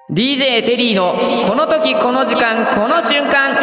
DJ テリーのこの時この時間この瞬間。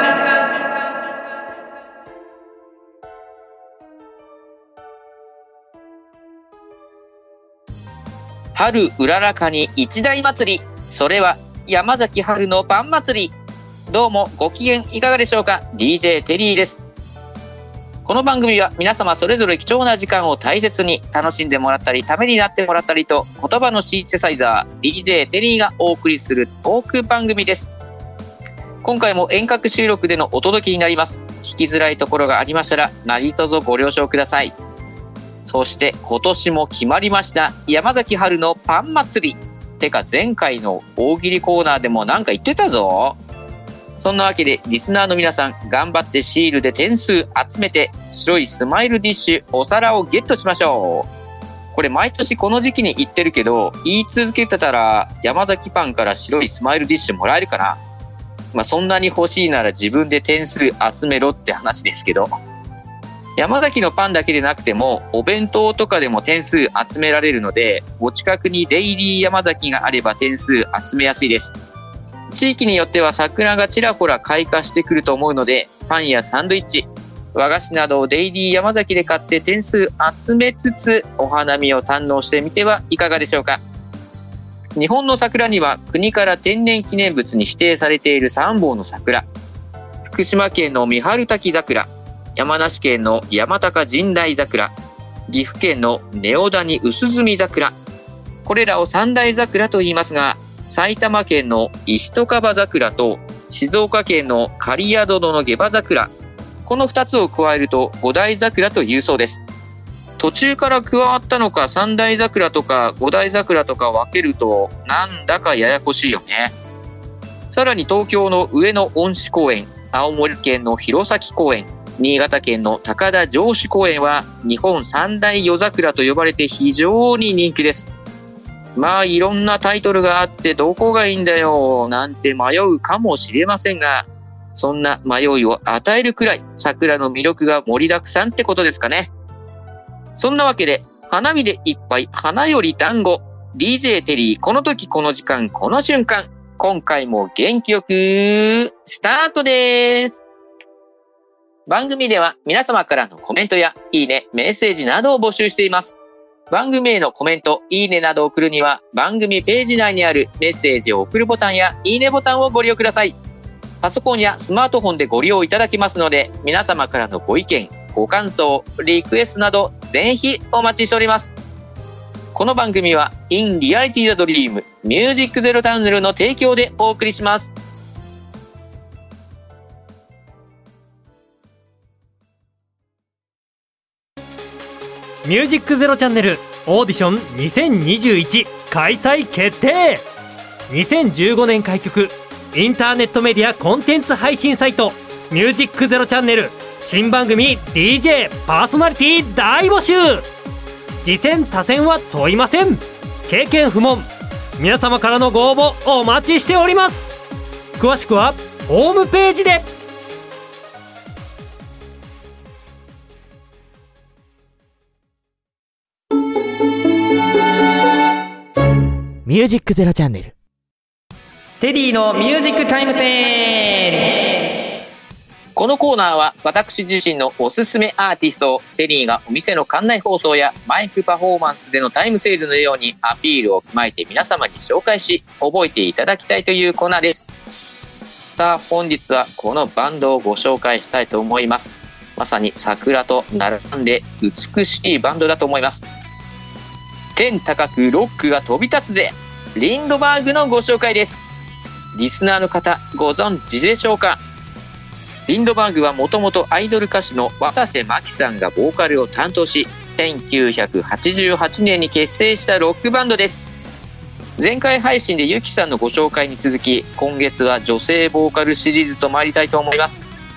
春うららかに一大祭り、それは山崎春のパン祭り。どうもご機嫌いかがでしょうか。 DJ テリーです。この番組は皆様それぞれ貴重な時間を大切に楽しんでもらったりためになってもらったりと、言葉のシンセサイザー DJ テリーがお送りするトーク番組です。今回も遠隔収録でのお届けになります。聞きづらいところがありましたら何卒ご了承ください。そして今年も決まりました山崎春のパン祭り。てか前回の大喜利コーナーでもなんか言ってたぞ。そんなわけでリスナーの皆さん頑張ってシールで点数集めて白いスマイルディッシュお皿をゲットしましょう。これ毎年この時期に言ってるけど、言い続けてたら山崎パンから白いスマイルディッシュもらえるかな。そんなに欲しいなら自分で点数集めろって話ですけど、山崎のパンだけでなくてもお弁当とかでも点数集められるので、お近くにデイリー山崎があれば点数集めやすいです。地域によっては桜がちらほら開花してくると思うので、パンやサンドイッチ、和菓子などをデイリー山崎で買って点数集めつつお花見を堪能してみてはいかがでしょうか。日本の桜には国から天然記念物に指定されている3本の桜、福島県の三春滝桜、山梨県の山高神代桜、岐阜県の根尾谷薄墨桜、これらを三大桜と言いますが、埼玉県の石戸樺桜と静岡県の刈谷殿の下馬桜、この2つを加えると五大桜というそうです。途中から加わったのか三大桜とか五大桜とか分けるとなんだかややこしいよね。さらに東京の上野恩賜公園、青森県の弘前公園、新潟県の高田城址公園は日本三大夜桜と呼ばれて非常に人気です。いろんなタイトルがあってどこがいいんだよなんて迷うかもしれませんが、そんな迷いを与えるくらい桜の魅力が盛りだくさんってことですかね。そんなわけで花見でいっぱい花より団子 DJ テリーこの時この時間この瞬間、今回も元気よくスタートです。番組では皆様からのコメントやいいね、メッセージなどを募集しています。番組へのコメント、いいねなどを送るには番組ページ内にあるメッセージを送るボタンやいいねボタンをご利用ください。パソコンやスマートフォンでご利用いただけますので、皆様からのご意見、ご感想、リクエストなどぜひお待ちしております。この番組は In Reality the Dream Music Zero Tunnel の提供でお送りします。 ミュージックゼロチャンネルオーディション2021開催決定。2015年開局、インターネットメディアコンテンツ配信サイトミュージックゼロチャンネル新番組 DJ パーソナリティ大募集。次戦他戦は問いません。経験不問。皆様からのご応募お待ちしております。詳しくはホームページで。 ミュージックゼロチャンネルテリーのミュージックタイムセール。このコーナーは私自身のおすすめアーティストをテリーがお店の館内放送やマイクパフォーマンスでのタイムセールのようにアピールを踏まえて皆様に紹介し覚えていただきたいというコーナーです。さあ本日はこのバンドをご紹介したいと思います。まさに桜と並んで美しいバンドだと思います。天高くロックが飛び立つぜ、リンドバーグのご紹介です。リスナーの方ご存知でしょうか。リンドバーグはもともとアイドル歌手の渡瀬真希さんがボーカルを担当し、1988年に結成したロックバンドです。前回配信でゆきさんのご紹介に続き、今月は女性ボーカルシリーズと参りたいと思います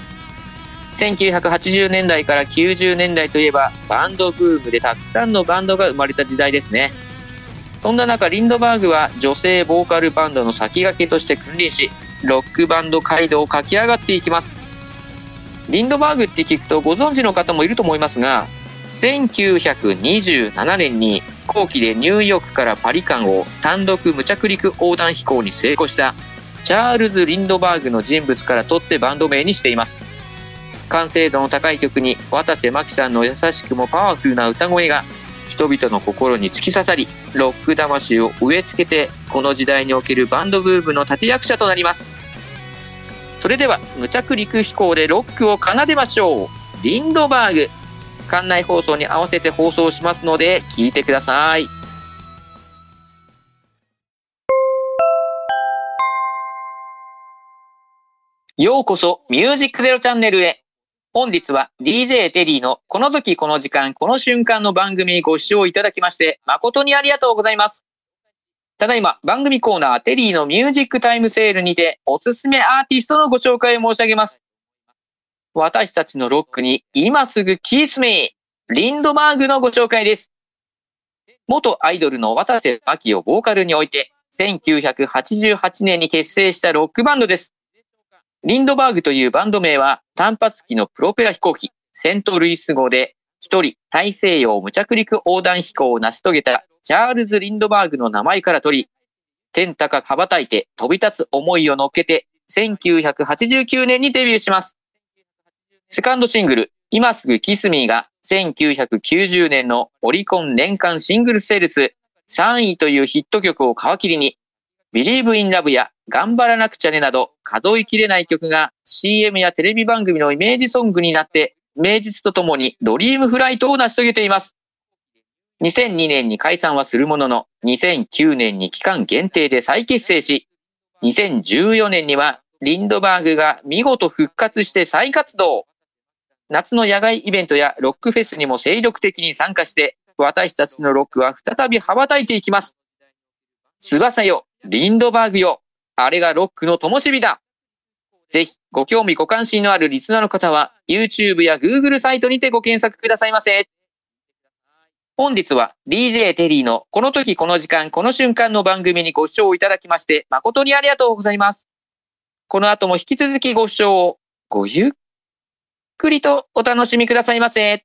。1980年代から90年代といえばバンドブームでたくさんのバンドが生まれた時代ですね。そんな中リンドバーグは女性ボーカルバンドの先駆けとして君臨し、ロックバンド街道を駆け上がっていきます。リンドバーグって聞くとご存知の方もいると思いますが、 1927年に飛行機でニューヨークからパリ間を単独無着陸横断飛行に成功したチャールズ・リンドバーグの人物から取ってバンド名にしています。完成度の高い曲に渡瀬真希さんの優しくもパワフルな歌声が人々の心に突き刺さり、ロック魂を植え付けて、この時代におけるバンドブームの立役者となります。それでは無着陸飛行でロックを奏でましょう。リンドバーグ。館内放送に合わせて放送しますので聞いてください。ようこそミュージックゼロチャンネルへ。本日は DJ テリーのこの時この時間この瞬間の番組にご視聴いただきまして誠にありがとうございます。ただいま番組コーナーテリーのミュージックタイムセールにておすすめアーティストのご紹介を申し上げます。私たちのロックに今すぐキスミー、リンドバーグのご紹介です。元アイドルの渡瀬真希をボーカルに置いて1988年に結成したロックバンドです。リンドバーグというバンド名は単発機のプロペラ飛行機セントルイス号で一人大西洋無着陸横断飛行を成し遂げたチャールズ・リンドバーグの名前から取り、天高く羽ばたいて飛び立つ思いを乗っけて1989年にデビューします。セカンドシングル今すぐキスミーが1990年のオリコン年間シングルセールス3位というヒット曲を皮切りに、Believe in Love や頑張らなくちゃねなど数えきれない曲が CM やテレビ番組のイメージソングになって名実とともにドリームフライトを成し遂げています。2002年に解散はするものの2009年に期間限定で再結成し、2014年にはリンドバーグが見事復活して再活動。夏の野外イベントやロックフェスにも精力的に参加して私たちのロックは再び羽ばたいていきます。翼よリンドバーグよ、あれがロックの灯火だ。ぜひご興味ご関心のあるリスナーの方は YouTube や Google サイトにてご検索くださいませ。本日は DJ テリーのこの時この時間この瞬間の番組にご視聴いただきまして誠にありがとうございます。この後も引き続きご視聴をごゆっくりとお楽しみくださいませ。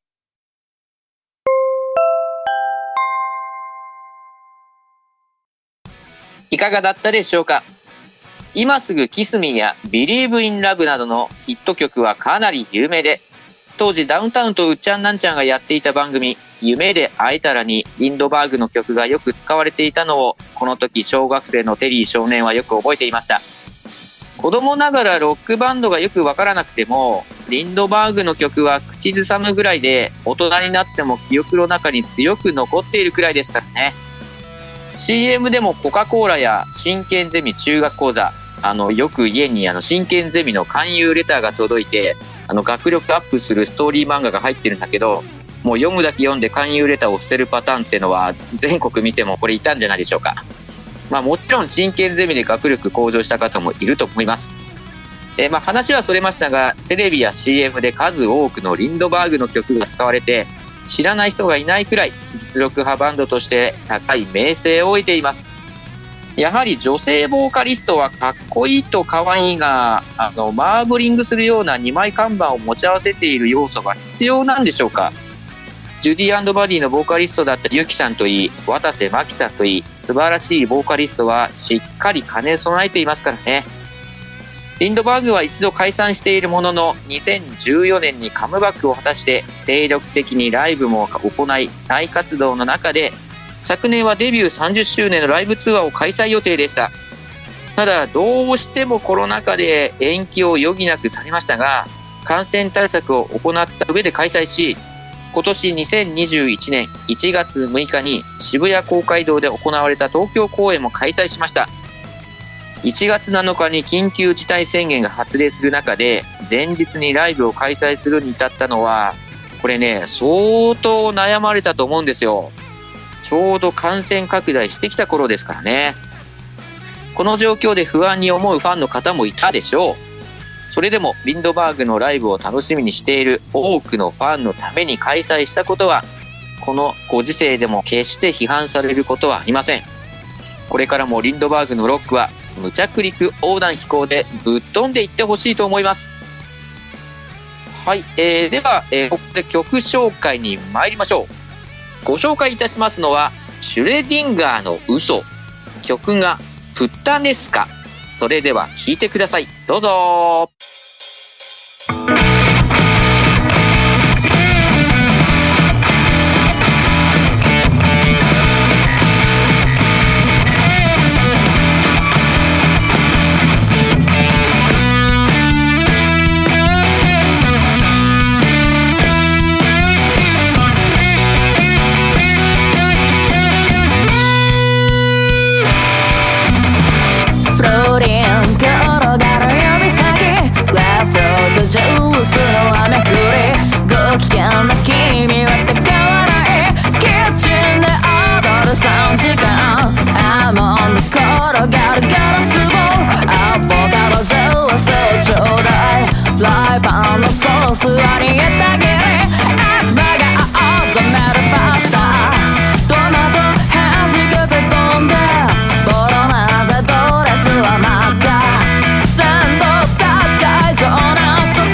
いかがだったでしょうか。今すぐキスミーや Believe in Love などのヒット曲はかなり有名で、当時ダウンタウンとうっちゃんなんちゃんがやっていた番組夢で会えたらにリンドバーグの曲がよく使われていたのをこの時小学生のテリー少年はよく覚えていました。子供ながらロックバンドがよくわからなくてもリンドバーグの曲は口ずさむぐらいで大人になっても記憶の中に強く残っているくらいですからね。CM でもコカ・コーラや真剣ゼミ中学講座、よく家に真剣ゼミの勧誘レターが届いて学力アップするストーリー漫画が入ってるんだけど、もう読むだけ読んで勧誘レターを捨てるパターンってのは全国見てもこれいたんじゃないでしょうか。もちろん真剣ゼミで学力向上した方もいると思います。話はそれましたが、テレビや CM で数多くのリンドバーグの曲が使われて知らない人がいないくらい実力派バンドとして高い名声を得ています。やはり女性ボーカリストはかっこいいと可愛いがマーブリングするような2枚看板を持ち合わせている要素が必要なんでしょうか。ジュディ&バディのボーカリストだったユキさんといい渡瀬真希さんといい素晴らしいボーカリストはしっかり兼ね備えていますからね。リンドバーグは一度解散しているものの2014年にカムバックを果たして精力的にライブも行い再活動の中で昨年はデビュー30周年のライブツアーを開催予定でした。ただどうしてもコロナ禍で延期を余儀なくされましたが、感染対策を行った上で開催し、今年2021年1月6日に渋谷公会堂で行われた東京公演も開催しました。1月7日に緊急事態宣言が発令する中で前日にライブを開催するに至ったのはこれね、相当悩まれたと思うんですよ。ちょうど感染拡大してきた頃ですからね。この状況で不安に思うファンの方もいたでしょう。それでもリンドバーグのライブを楽しみにしている多くのファンのために開催したことはこのご時世でも決して批判されることはありません。これからもリンドバーグのロックは無着陸横断飛行でぶっ飛んでいってほしいと思います。 はい、では、ここで曲紹介に参りましょう。ご紹介いたしますのはシュレディンガーの嘘、曲がプッタネスカ。それでは聴いてください。どうぞ。 ジュースの雨降り、ご機嫌な君は高笑い、キッチンで踊る3時間、アーモンド転がるガラス棒、アボカドジュースをちょうだい、フライパンのソースは煮えたぎり、悪魔が青ざめるパスタ、トマトはじけて飛んで、ボロナーゼドレスは真っ赤、鮮度高い情熱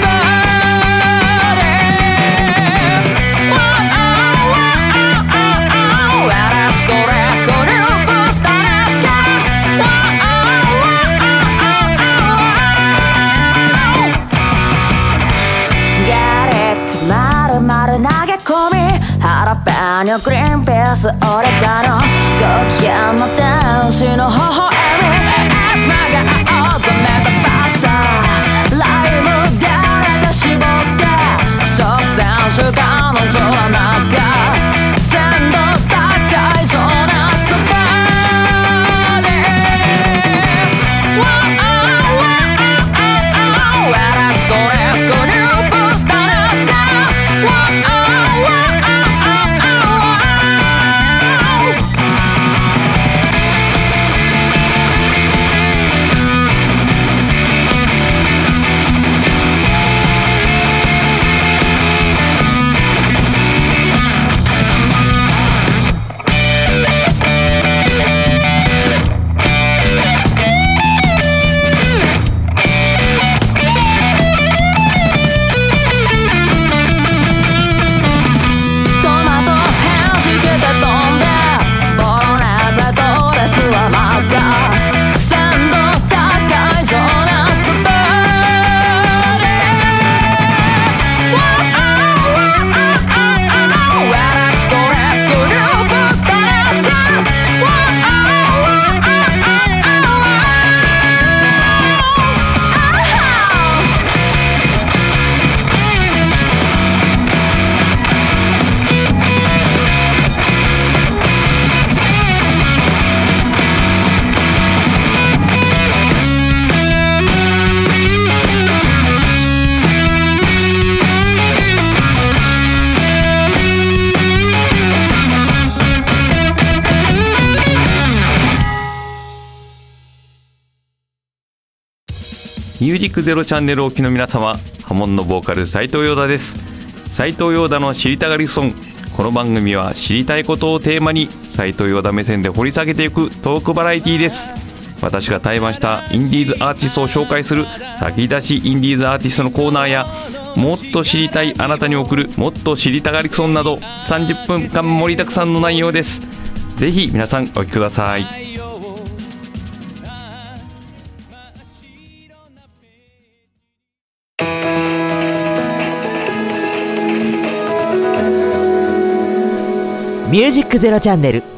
ハラペーニョ、グリーンピース、オレガノ、ご機嫌の天使の微笑み、悪魔が青ざめたパスタ、ライム誰か絞って食前酒彼女の中、鮮度高い情熱のバディ、笑ってこれこれをぶったなすか、 ミュージックゼロチャンネルをお聞きの皆様、ハモンのボーカル斉藤陽太です。斉藤陽太の知りたがりソン。この番組は知りたいことをテーマに斉藤陽太目線で掘り下げていくトークバラエティです。私が対バンしたインディーズアーティストを紹介する先出しインディーズアーティストのコーナーや、もっと知りたいあなたに送るもっと知りたがりソンなど30分間盛りだくさんの内容です。ぜひ皆さんお聞きください。 ミュージックゼロチャンネル。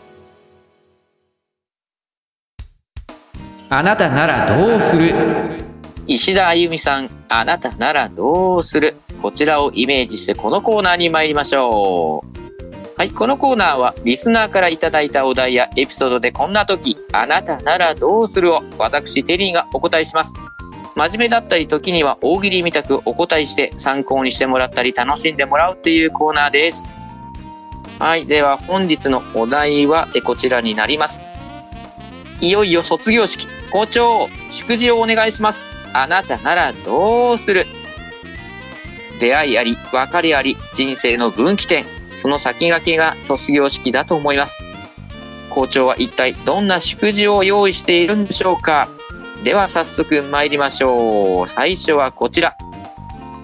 あなたならどうする。石田あゆみさん、あなたならどうする。こちらをイメージしてこのコーナーに参りましょう。はい、このコーナーはリスナーからいただいたお題やエピソードでこんな時あなたならどうするを私テリーがお答えします。真面目だったり時には大喜利みたくお答えして参考にしてもらったり楽しんでもらうというコーナーです。はい、では本日のお題はこちらになります。いよいよ卒業式、校長祝辞をお願いします。あなたならどうする。出会いあり別れあり、人生の分岐点、その先駆けが卒業式だと思います。校長は一体どんな祝辞を用意しているんでしょうか。では早速参りましょう。最初はこちら。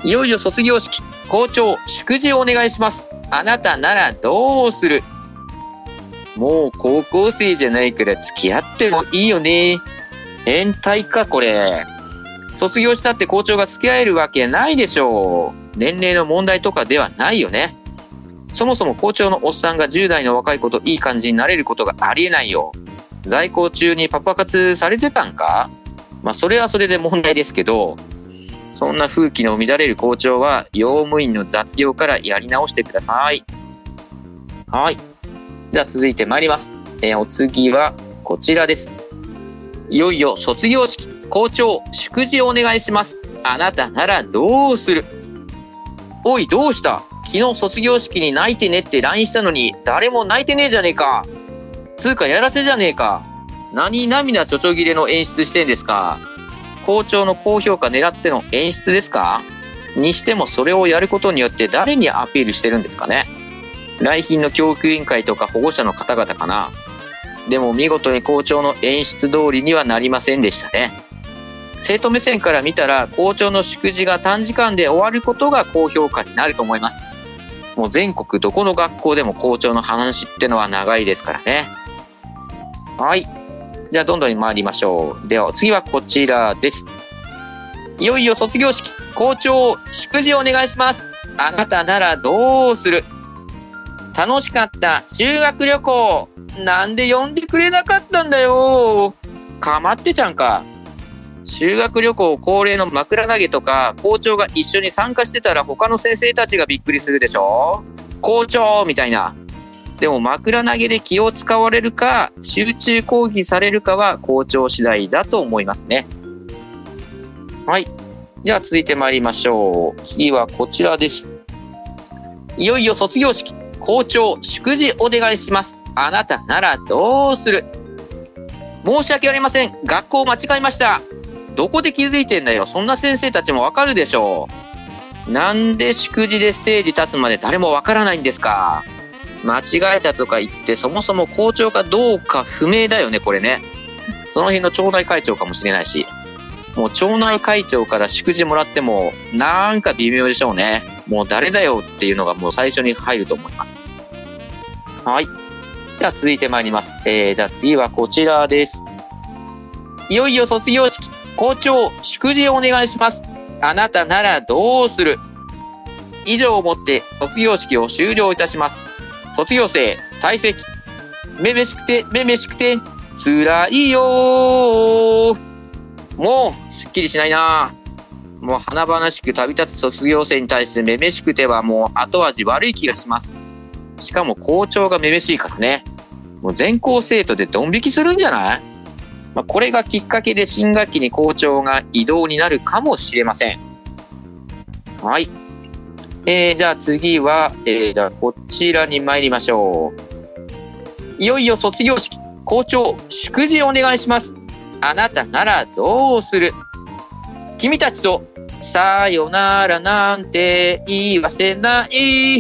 いよいよ卒業式。校長、祝辞お願いします。あなたならどうする？もう高校生じゃないから付き合ってもいいよね。変態かこれ。卒業したって校長が付き合えるわけないでしょう。年齢の問題とかではないよね。そもそも校長のおっさんが10代の若い子といい感じになれることがありえないよ。在校中にパパ活されてたんか？それはそれで問題ですけど、そんな風紀の乱れる校長は用務員の雑業からやり直してください。はい。じゃあ続いて参ります。お次はこちらです。いよいよ卒業式。校長、祝辞お願いします。あなたならどうする？おい、どうした？昨日卒業式に泣いてねって LINE したのに誰も泣いてねえじゃねえか。つうかやらせじゃねえか。何涙ちょちょぎれの演出してんですか。校長の高評価狙っての演出ですか？にしてもそれをやることによって誰にアピールしてるんですかね。来賓の教育委員会とか保護者の方々かな。でも見事に校長の演出通りにはなりませんでしたね。生徒目線から見たら校長の祝辞が短時間で終わることが高評価になると思います。もう全国どこの学校でも校長の話ってのは長いですからね。はい。じゃあどんどん参りましょう。では次はこちらです。いよいよ卒業式。校長、祝辞お願いします。あなたならどうする？楽しかった修学旅行。なんで呼んでくれなかったんだよ。かまってちゃんか。修学旅行恒例の枕投げとか校長が一緒に参加してたら他の先生たちがびっくりするでしょ。校長みたいな。でも枕投げで気を使われるか集中講義されるかは校長次第だと思いますね。はい。では続いて参りましょう。次はこちらです。いよいよ卒業式。校長、祝辞お願いします。あなたならどうする？申し訳ありません。学校間違えました。どこで気づいてんだよ。そんな先生たちもわかるでしょう。なんで祝辞でステージ立つまで誰もわからないんですか。間違えたとか言ってそもそも校長かどうか不明だよねこれね。その辺の町内会長かもしれないし、もう町内会長から祝辞もらってもなんか微妙でしょうね。もう誰だよっていうのがもう最初に入ると思います。はい。では続いて参ります。じゃあ次はこちらです。いよいよ卒業式。校長、祝辞お願いします。あなたならどうする？以上をもって卒業式を終了いたします。卒業生、退席。めめしくて、めめしくて、辛いよー。もう、すっきりしないな。もう華々しく旅立つ卒業生に対してめめしくてはもう後味悪い気がします。しかも校長がめめしいからね。もう全校生徒でドン引きするんじゃない？これがきっかけで新学期に校長が異動になるかもしれません。はい。じゃあ次は、じゃあこちらに参りましょう。いよいよ卒業式。校長、祝辞お願いします。あなたならどうする？君たちとさよならなんて言わせない。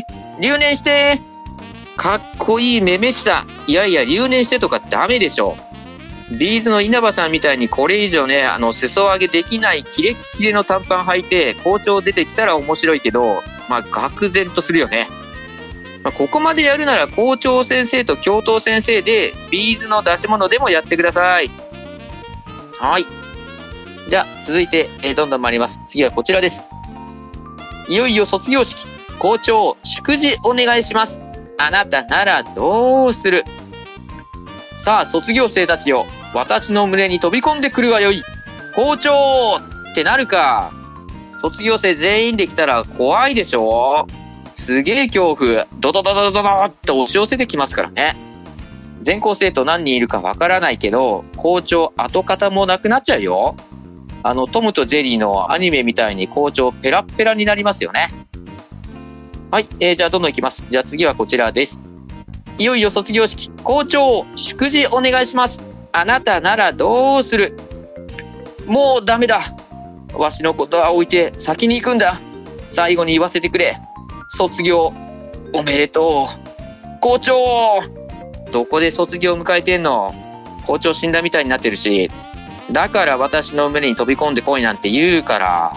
留年して。かっこいいめめしさ。いやいや、留年してとかダメでしょ。ビーズの稲葉さんみたいにこれ以上ね、裾上げできないキレッキレの短パン履いて校長出てきたら面白いけど、愕然とするよね。ここまでやるなら校長先生と教頭先生でビーズの出し物でもやってください。はい。じゃあ続いて、どんどん参ります。次はこちらです。いよいよ卒業式。校長、祝辞お願いします。あなたならどうする？さあ卒業生たちよ、私の胸に飛び込んでくるがよい。校長ってなるか。卒業生全員で来たら怖いでしょ。すげえ恐怖、ドドドドドドって押し寄せてきますからね。全校生徒何人いるかわからないけど、校長跡形もなくなっちゃうよ。トムとジェリーのアニメみたいに校長ペラッペラになりますよね。はい、じゃあどんどんいきます。じゃあ次はこちらです。いよいよ卒業式。校長、祝辞お願いします。あなたならどうする？もうダメだ。わしのことは置いて先に行くんだ。最後に言わせてくれ。卒業おめでとう。校長、どこで卒業を迎えてんの？校長死んだみたいになってるし。だから私の胸に飛び込んでこいなんて言うから。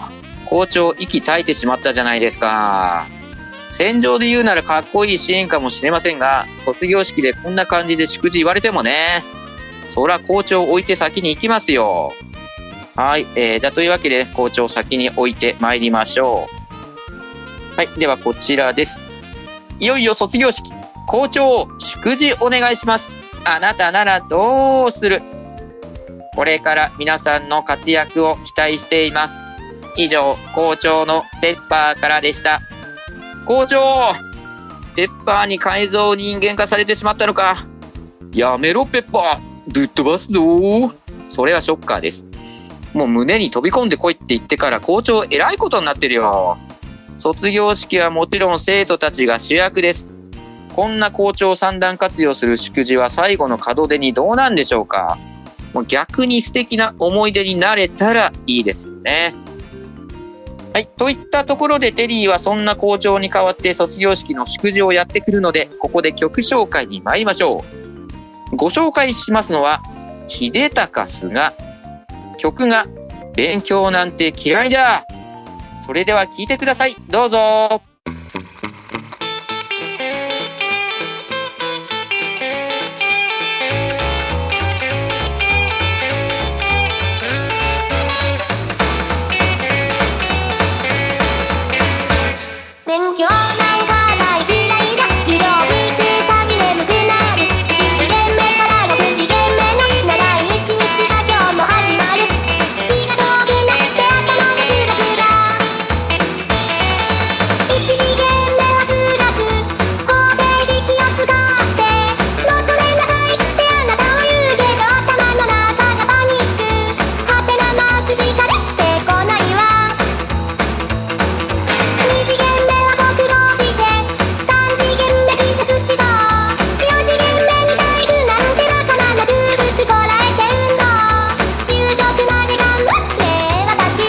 校長息絶えてしまったじゃないですか。戦場で言うならかっこいいシーンかもしれませんが、卒業式でこんな感じで祝辞言われてもね、そら校長置いて先に行きますよ。はい、じゃあというわけで校長先に置いて参りましょう。はい、ではこちらです。いよいよ卒業式。校長、祝辞お願いします。あなたならどうする？これから皆さんの活躍を期待しています。以上、校長のペッパーからでした。校長、ペッパーに改造人間化されてしまったのか。やめろペッパー、ぶっ飛ばすぞ。それはショッカーです。もう胸に飛び込んでこいって言ってから校長えらいことになってるよ。卒業式はもちろん生徒たちが主役です。こんな校長三段活用する祝辞は最後の門出にどうなんでしょうか。もう逆に素敵な思い出になれたらいいですよね。はい、といったところでテリーはそんな校長に代わって卒業式の祝辞をやってくるので、ここで曲紹介に参りましょう。ご紹介しますのは秀隆菅、曲が勉強なんて嫌いだ。それでは聴いてください。どうぞ。 勉強なんか大嫌いだ。授業に行くたび眠くなる。1次元目から6次元目の長い一日が今日も始まる。日が遠くなって頭がクラクラ。1次元目は数学、方程式を使って求めなさいってあなたは言うけど、頭の中がパニック。ハテナマークしか出てこないわ。2次元目は国語して3次元目気絶しそう。4次元目に体育なんてバカなの。グーグッこらえて運動。給食まで頑張って私。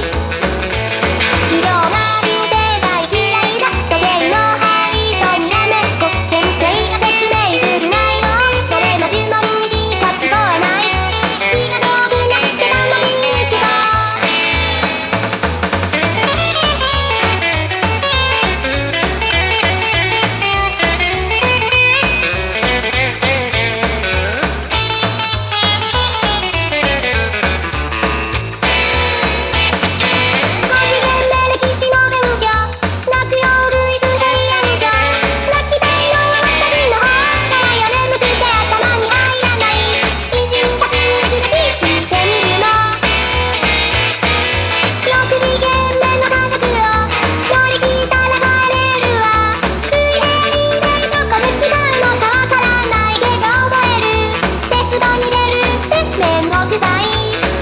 授業なんて大嫌いだ。時計の針とにらめっこ。先生が説明する内容、それも呪文にしか聞こえない。気が遠くなって楽しいに来そう。5次元目歴史の勉強、泣くよウグイス平安京。泣きたいのは私の方だよ。眠くて頭に入らない。偉人たちに聞きしてみるの。6次元目の科学を乗り切ったら帰れるわ。水平リレーどこで使うのかわからないけど覚える。テストに出るってめんどくさい。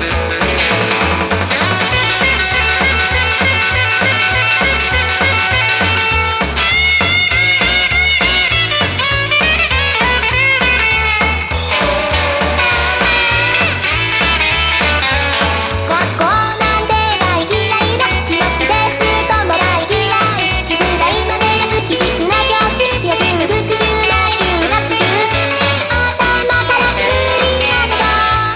学校なんて大嫌いだ。期末テストも大嫌い。宿題までが好き軸な教師。予習復習毎週学習。頭から無理なこと。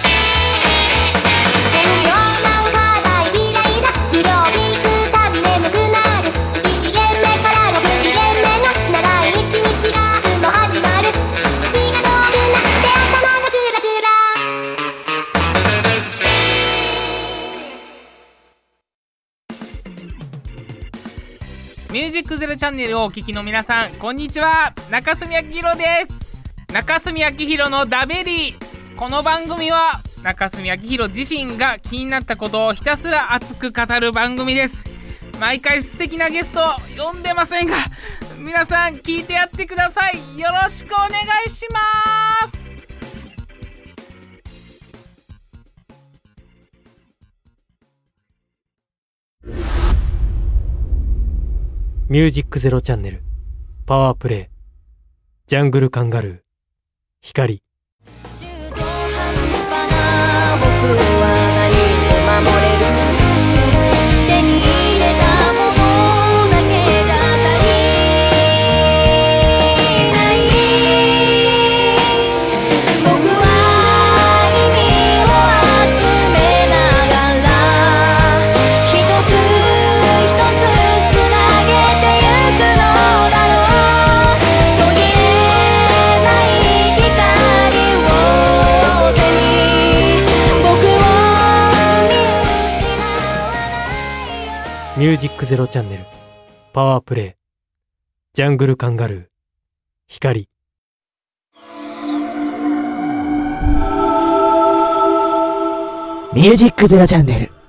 勉強なんか大嫌いだ。授業に行くたび眠くなる。1次元目から6次元目の長い一日が明日も始まる。気が遠くなって頭がクラクラ。 ミュージックゼロチャンネルをお聞きの皆さん、こんにちは。中澄明宏です。中澄明宏のダベリー。この番組は中澄明宏自身が気になったことをひたすら熱く語る番組です。毎回素敵なゲストを呼んでませんが、皆さん聞いてやってください。よろしくお願いします。 ミュージックゼロチャンネルパワープレイジャングルカンガルー光。 中途半端な僕は何を守れる。手に入れたものだけじゃ足りない。僕は意味を集めながら一つミュージックゼロチャンネル、パワープレイ、ジャングルカンガルー、光。 ミュージックゼロチャンネル。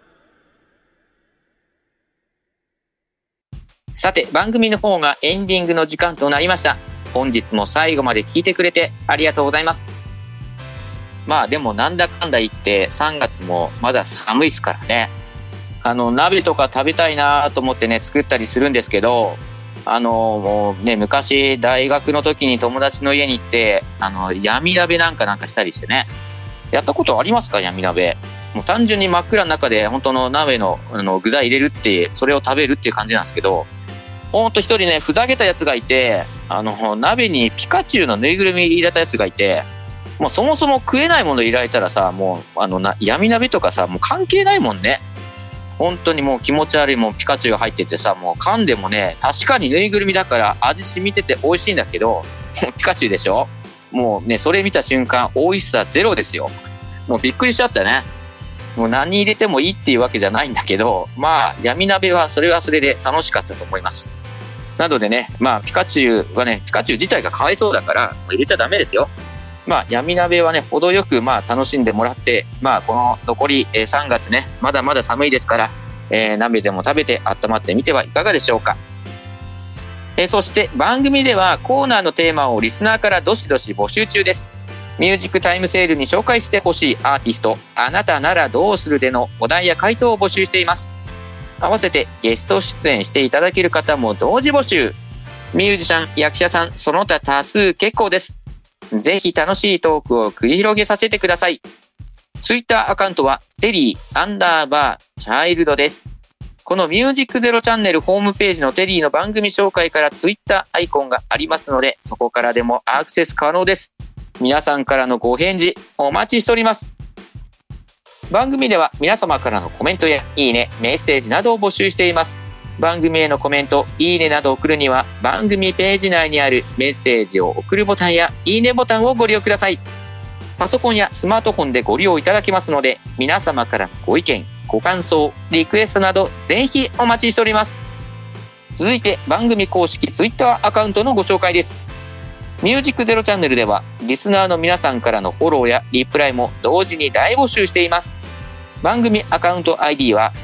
さて、番組の方がエンディングの時間となりました。本日も最後まで聞いてくれてありがとうございます。まあでもなんだかんだ言って3月もまだ寒いですからね。鍋とか食べたいなと思ってね、作ったりするんですけど、もうね、昔大学の時に友達の家に行って、闇鍋なんかしたりしてね。やったことありますか？闇鍋。もう単純に真っ暗の中で本当の鍋の、具材入れるって、それを食べるっていう感じなんですけど、ほんと一人ね、ふざけたやつがいて、鍋にピカチュウのぬいぐるみ入れたやつがいて、もうそもそも食えないもの入れられたらさ、もう闇鍋とかさ、もう関係ないもんね。本当にもう気持ち悪いもんピカチュウが入っててさ、もう噛んでもね、確かにぬいぐるみだから味染みてて美味しいんだけど、ピカチュウでしょ？もうね、それ見た瞬間美味しさゼロですよ。もうびっくりしちゃったね。もう何入れてもいいっていうわけじゃないんだけど、まあ闇鍋はそれはそれで楽しかったと思います。なのでね、まあピカチュウ自体がかわいそうだから入れちゃダメですよ。まあ闇鍋はね、程よくまあ楽しんでもらって、まあこの残り3月ね、まだまだ寒いですから、鍋でも食べて温まってみてはいかがでしょうか。そして番組ではコーナーのテーマをリスナーからどしどし募集中です。ミュージックタイムセールに紹介してほしいアーティスト、あなたならどうするでのお題や回答を募集しています。合わせてゲスト出演していただける方も同時募集。ミュージシャン、役者さん、その他多数結構です。ぜひ楽しいトークを繰り広げさせてください。ツイッターアカウントはテリー_チャイルドです。このミュージックゼロチャンネルホームページのテリーの番組紹介からツイッターアイコンがありますので、そこからでもアクセス可能です。皆さんからのご返事お待ちしております。番組では皆様からのコメントやいいね、メッセージなどを募集しています。番組へのコメント、いいねなどを送るには番組ページ内にあるメッセージを送るボタンやいいねボタンをご利用ください。パソコンやスマートフォンでご利用いただけますので、皆様からのご意見、ご感想、リクエストなどぜひお待ちしております。続いて番組公式ツイッターアカウントのご紹介です。ミュージックゼロチャンネルではリスナーの皆さんからのフォローやリプライも同時に大募集しています。番組アカウント ID は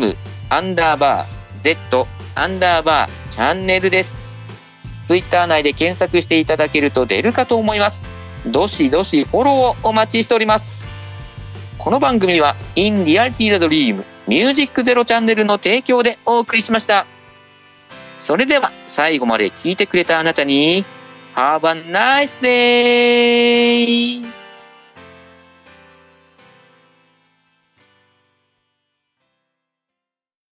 M_Z_チャンネルです。ツイッター内で検索していただけると出るかと思います。どしどしフォローをお待ちしております。この番組は In Reality the Dream ミュージックゼロチャンネルの提供でお送りしました。それでは最後まで聞いてくれたあなたに Have a nice day!